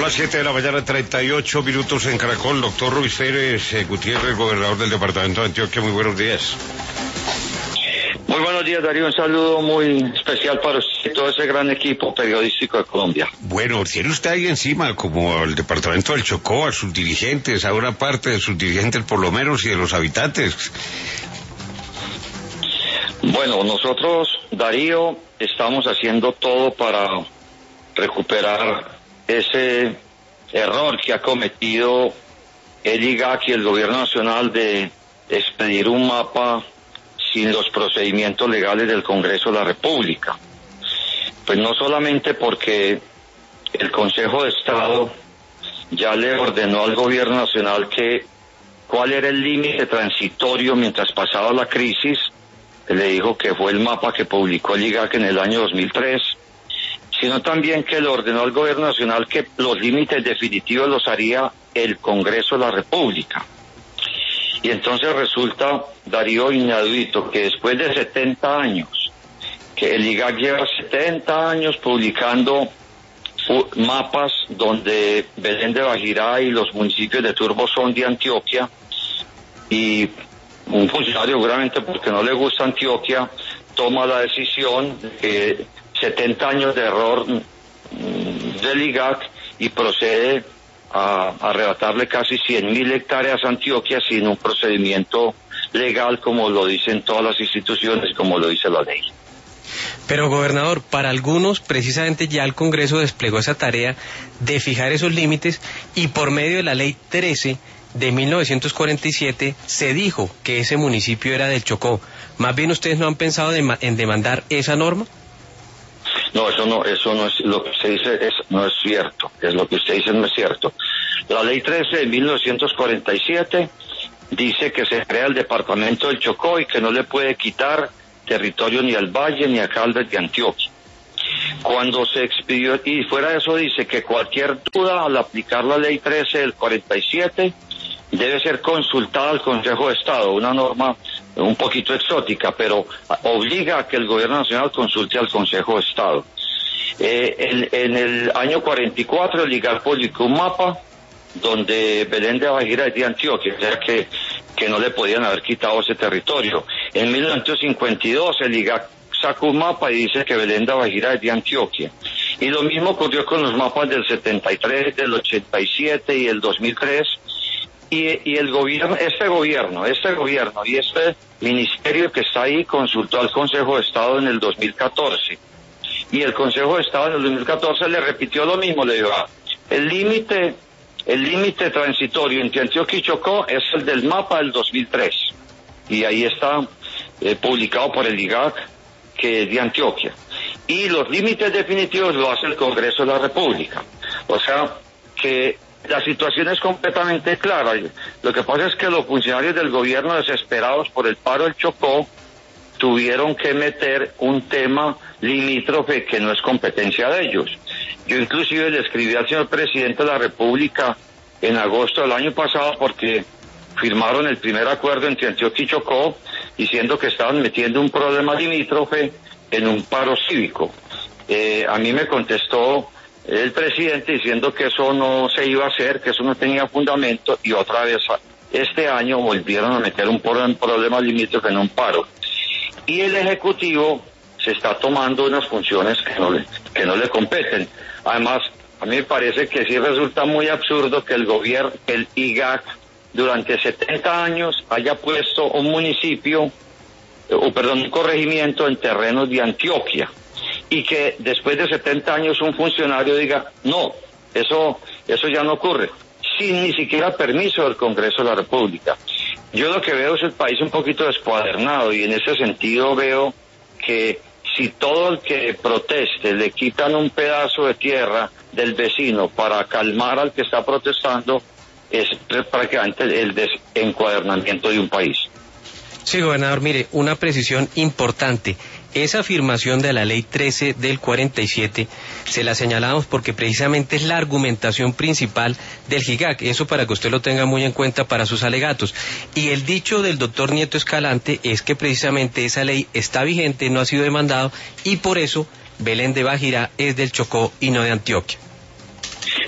Son las 7 de la mañana, 38 minutos en Caracol. Doctor Ruiz Pérez Gutiérrez, gobernador del departamento de Antioquia, muy buenos días. Muy buenos días, Darío. Un saludo muy especial para usted y todo ese gran equipo periodístico de Colombia. Bueno, tiene usted ahí encima, como al departamento del Chocó, a sus dirigentes, a una parte de sus dirigentes por lo menos y de los habitantes. Bueno, nosotros, Darío, estamos haciendo todo para recuperar ese error que ha cometido el IGAC y el Gobierno Nacional de expedir un mapa sin los procedimientos legales del Congreso de la República. Pues no solamente porque el Consejo de Estado ya le ordenó al Gobierno Nacional que cuál era el límite transitorio mientras pasaba la crisis, le dijo que fue el mapa que publicó el IGAC en el año 2003, sino también que le ordenó al Gobierno Nacional que los límites definitivos los haría el Congreso de la República. Y entonces resulta, Darío, inaudito que después de 70 años, que el IGAC lleva 70 años publicando mapas donde Belén de Bajirá y los municipios de Turbo son de Antioquia, y un funcionario, seguramente porque no le gusta Antioquia, toma la decisión de que 70 años de error del IGAC y procede a arrebatarle casi 100.000 hectáreas a Antioquia sin un procedimiento legal como lo dicen todas las instituciones, como lo dice la ley. Pero, gobernador, para algunos precisamente ya el Congreso desplegó esa tarea de fijar esos límites y por medio de la ley 13 de 1947 se dijo que ese municipio era del Chocó. ¿Más bien ustedes no han pensado en demandar esa norma? No, eso no es lo que usted dice, no es cierto, es lo que usted dice no es cierto. La ley 13 de 1947 dice que se crea el departamento del Chocó y que no le puede quitar territorio ni al Valle ni a Caldas de Antioquia. Cuando se expidió, y fuera de eso dice que cualquier duda al aplicar la ley 13 del 47 debe ser consultada al Consejo de Estado, una norma un poquito exótica, pero obliga a que el Gobierno Nacional consulte al Consejo de Estado. En el año 44 el IGAC publicó un mapa donde Belén de Bajirá es de Antioquia, o sea que no le podían haber quitado ese territorio. En 1952 el IGAC sacó un mapa y dice que Belén de Bajirá es de Antioquia. Y lo mismo ocurrió con los mapas del 73, del 87 y el 2003. Y el gobierno, este gobierno y este ministerio que está ahí consultó al Consejo de Estado en el 2014. Y el Consejo de Estado en el 2014 le repitió lo mismo, le dijo, el límite transitorio entre Antioquia y Chocó es el del mapa del 2003. Y ahí está publicado por el IGAC, que es de Antioquia. Y los límites definitivos lo hace el Congreso de la República. O sea, que la situación es completamente clara. Lo que pasa es que los funcionarios del gobierno, desesperados por el paro del Chocó, tuvieron que meter un tema limítrofe que no es competencia de ellos. Yo inclusive le escribí al señor presidente de la República en agosto del año pasado porque firmaron el primer acuerdo entre Antioquia y Chocó diciendo que estaban metiendo un problema limítrofe en un paro cívico. A mí me contestó el presidente diciendo que eso no se iba a hacer, que eso no tenía fundamento, y otra vez este año volvieron a meter un problema limítrofe en un paro. Y el Ejecutivo se está tomando unas funciones que no le competen. Además, a mí me parece que sí resulta muy absurdo que el IGAC durante 70 años haya puesto un corregimiento en terrenos de Antioquia, y que después de 70 años un funcionario diga, no, eso ya no ocurre, sin ni siquiera permiso del Congreso de la República. Yo lo que veo es el país un poquito descuadernado, y en ese sentido veo que si todo el que proteste le quitan un pedazo de tierra del vecino para calmar al que está protestando, es prácticamente el desencuadernamiento de un país. Sí, gobernador, mire, una precisión importante. Esa afirmación de la ley 13 del 47 se la señalamos porque precisamente es la argumentación principal del GIGAC, eso para que usted lo tenga muy en cuenta para sus alegatos. Y el dicho del doctor Nieto Escalante es que precisamente esa ley está vigente, no ha sido demandado, y por eso Belén de Bajirá es del Chocó y no de Antioquia.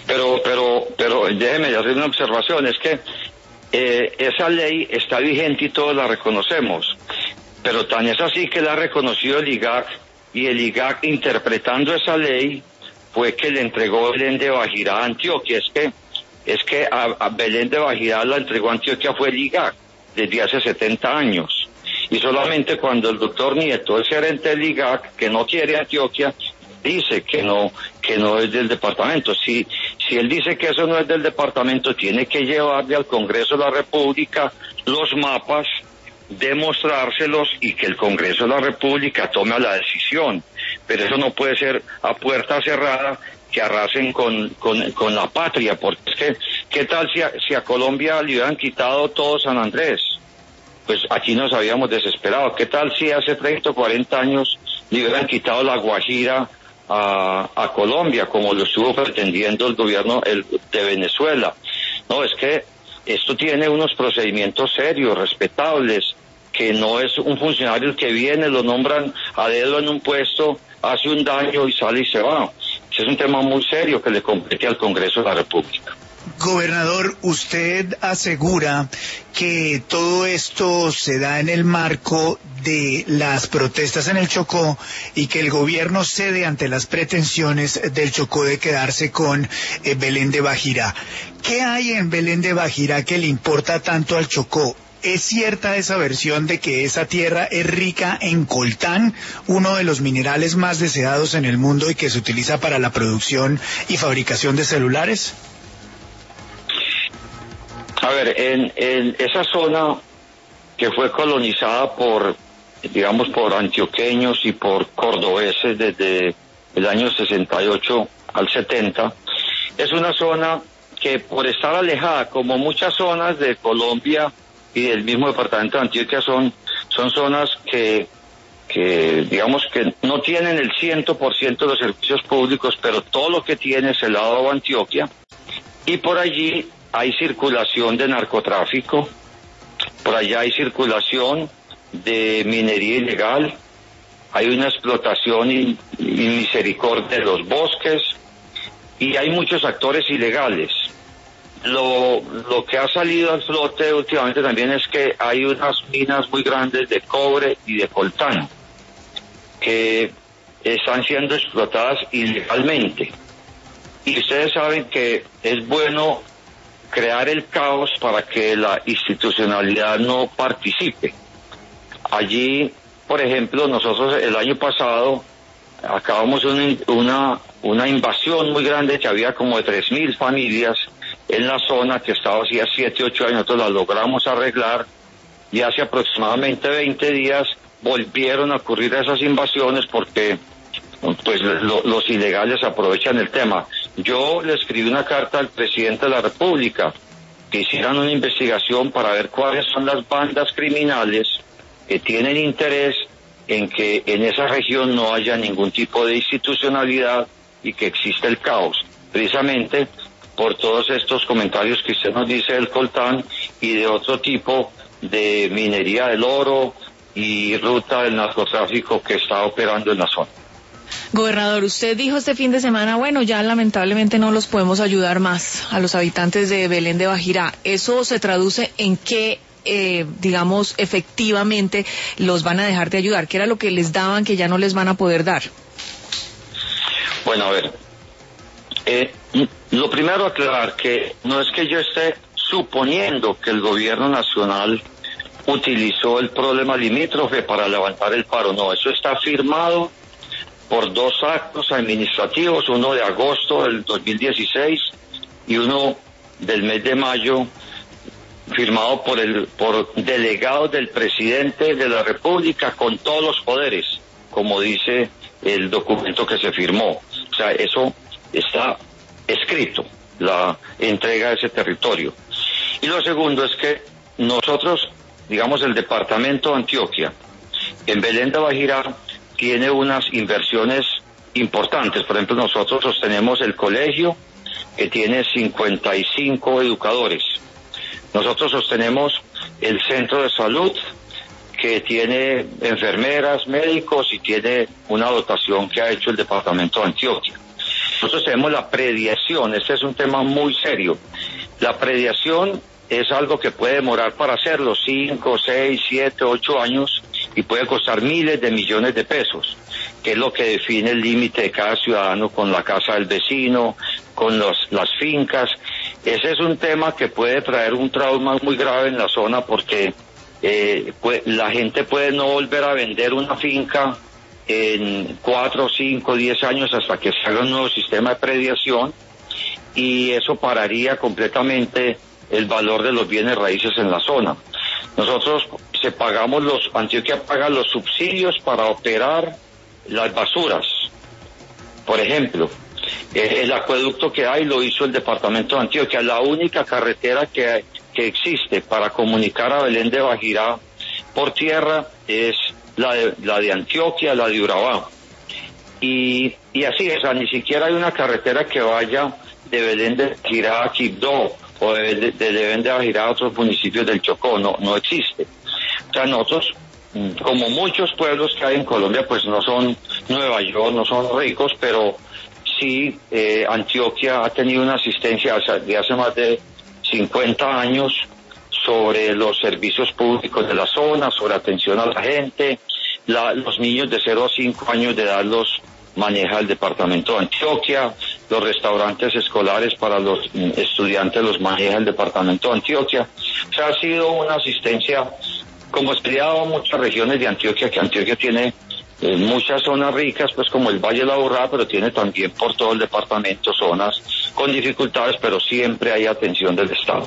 Pero déjeme hacer una observación, es que esa ley está vigente y todos la reconocemos, pero tan es así que la ha reconocido el IGAC, y el IGAC, interpretando esa ley, fue que le entregó Belén de Bajirá a Antioquia. Es que a Belén de Bajirá la entregó a Antioquia fue el IGAC desde hace 70 años, y solamente cuando el doctor Nieto, el gerente del IGAC, que no quiere Antioquia, dice que no es del departamento. Si él dice que eso no es del departamento, tiene que llevarle al Congreso de la República los mapas, demostrárselos y que el Congreso de la República tome la decisión. Pero eso no puede ser a puerta cerrada, que arrasen con la patria, porque es que, ¿qué tal si a Colombia le hubieran quitado todo San Andrés? Pues aquí nos habíamos desesperado. ¿Qué tal si hace 30 o 40 años le hubieran quitado la Guajira a Colombia, como lo estuvo pretendiendo el gobierno de Venezuela? No, es que esto tiene unos procedimientos serios, respetables, que no es un funcionario el que viene, lo nombran a dedo en un puesto, hace un daño y sale y se va. Es un tema muy serio que le compete al Congreso de la República. Gobernador, usted asegura que todo esto se da en el marco de las protestas en el Chocó y que el gobierno cede ante las pretensiones del Chocó de quedarse con Belén de Bajirá. ¿Qué hay en Belén de Bajirá que le importa tanto al Chocó? ¿Es cierta esa versión de que esa tierra es rica en coltán, uno de los minerales más deseados en el mundo y que se utiliza para la producción y fabricación de celulares? A ver, en esa zona que fue colonizada por antioqueños y por cordobeses desde el año 68 al 70, es una zona que, por estar alejada, como muchas zonas de Colombia y del mismo departamento de Antioquia, son zonas que digamos que no tienen el 100% de los servicios públicos, pero todo lo que tiene es el lado de Antioquia, y por allí hay circulación de narcotráfico, por allá hay circulación de minería ilegal, hay una explotación y misericordia de los bosques, y hay muchos actores ilegales. Lo que ha salido al flote últimamente también es que hay unas minas muy grandes de cobre y de coltán que están siendo explotadas ilegalmente. Y ustedes saben que es bueno crear el caos para que la institucionalidad no participe. Allí, por ejemplo, nosotros el año pasado acabamos una invasión muy grande que había como de 3.000 familias en la zona que estaba hacía 7, 8 años. Nosotros la logramos arreglar y hace aproximadamente 20 días volvieron a ocurrir esas invasiones porque pues los ilegales aprovechan el tema. Yo le escribí una carta al presidente de la República que hicieran una investigación para ver cuáles son las bandas criminales que tienen interés en que en esa región no haya ningún tipo de institucionalidad y que exista el caos, precisamente por todos estos comentarios que usted nos dice del coltán y de otro tipo de minería del oro y ruta del narcotráfico que está operando en la zona. Gobernador, usted dijo este fin de semana, bueno, ya lamentablemente no los podemos ayudar más a los habitantes de Belén de Bajirá. ¿Eso se traduce en qué, digamos, efectivamente los van a dejar de ayudar? ¿Qué era lo que les daban que ya no les van a poder dar? Bueno, a ver, lo primero aclarar que no es que yo esté suponiendo que el gobierno nacional utilizó el problema limítrofe para levantar el paro, no, eso está firmado por 2 actos administrativos, uno de agosto del 2016 y uno del mes de mayo, firmado por delegados del presidente de la República con todos los poderes, como dice el documento que se firmó. O sea, eso está escrito, la entrega de ese territorio. Y lo segundo es que nosotros, digamos, el departamento de Antioquia, en Belén de Bajirá, tiene unas inversiones importantes. Por ejemplo, nosotros sostenemos el colegio, que tiene 55 educadores. Nosotros sostenemos el centro de salud, que tiene enfermeras, médicos y tiene una dotación que ha hecho el departamento de Antioquia. Nosotros tenemos la prediación, este es un tema muy serio. La prediación es algo que puede demorar para hacerlo 5, 6, 7, 8 años y puede costar miles de millones de pesos, que es lo que define el límite de cada ciudadano con la casa del vecino, con las fincas. Ese es un tema que puede traer un trauma muy grave en la zona porque la gente puede no volver a vender una finca en 4, 5, 10 años hasta que se haga un nuevo sistema de prediación, y eso pararía completamente el valor de los bienes raíces en la zona. Nosotros Antioquia paga los subsidios para operar las basuras. Por ejemplo, el acueducto que hay lo hizo el departamento de Antioquia. La única carretera que existe para comunicar a Belén de Bajirá por tierra es la de Antioquia, la de Urabá. Y así es, ni siquiera hay una carretera que vaya de Belén de Bajirá a Quibdó o de Belén de Bajirá a otros municipios del Chocó, no existe. O sea, nosotros, como muchos pueblos que hay en Colombia, pues no son Nueva York, no son ricos, pero sí Antioquia ha tenido una asistencia de hace más de 50 años sobre los servicios públicos de la zona, sobre atención a la gente. Los niños de 0 a 5 años de edad los maneja el departamento de Antioquia, los restaurantes escolares para los estudiantes los maneja el departamento de Antioquia. O sea, ha sido una asistencia, como se le ha dado a muchas regiones de Antioquia, que Antioquia tiene muchas zonas ricas, pues como el Valle de la Burrada, pero tiene también por todo el departamento zonas con dificultades, pero siempre hay atención del Estado.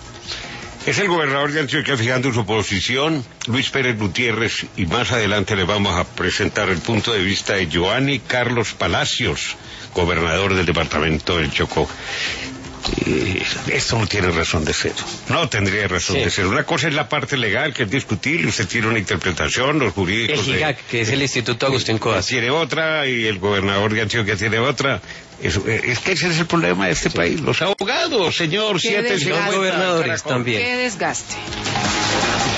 Es el gobernador de Antioquia fijando su posición, Luis Pérez Gutiérrez, y más adelante le vamos a presentar el punto de vista de Giovanni Carlos Palacios, gobernador del departamento del Chocó. Esto no tiene razón de ser, no tendría razón de ser. Una cosa es la parte legal, que es discutible, usted tiene una interpretación, los jurídicos... El GIGAC, que es el Instituto Agustín Coas, tiene otra, y el gobernador de Antioquia tiene otra. Es que ese es el problema de este país. Los abogados, señor, 7 los gobernadores también. Qué desgaste.